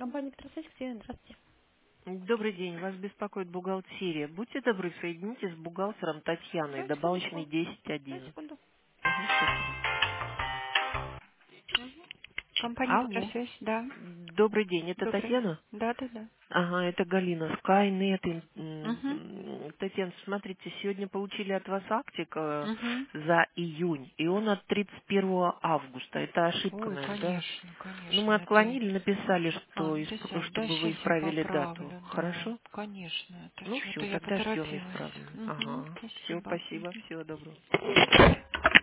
Компания Петросович, Ксения, здравствуйте. Добрый день, вас беспокоит бухгалтерия. Будьте добры, соедините с бухгалтером Татьяной, Да, добавочный секундочку. Да, 1011. секунду. Угу, спасибо. Компания Алло. Петросвязь, да. Добрый день, это Добрый. Татьяна? Да, да, да. Ага, это Галина, Skynet. Угу. Татьяна, смотрите, сегодня получили от вас актик Угу. за июнь, и он от 31 августа. Это ошибка, Ой, наверное, да? конечно, Ну, мы конечно. Это... отклонили, написали, А, что написал. Да, чтобы вы сейчас я исправили дату. поправлю, да. Хорошо? Конечно. Это Ну что-то все, я тогда ждем поторопилась. исправления. Угу. Ага. Все, Спасибо. спасибо, всего доброго.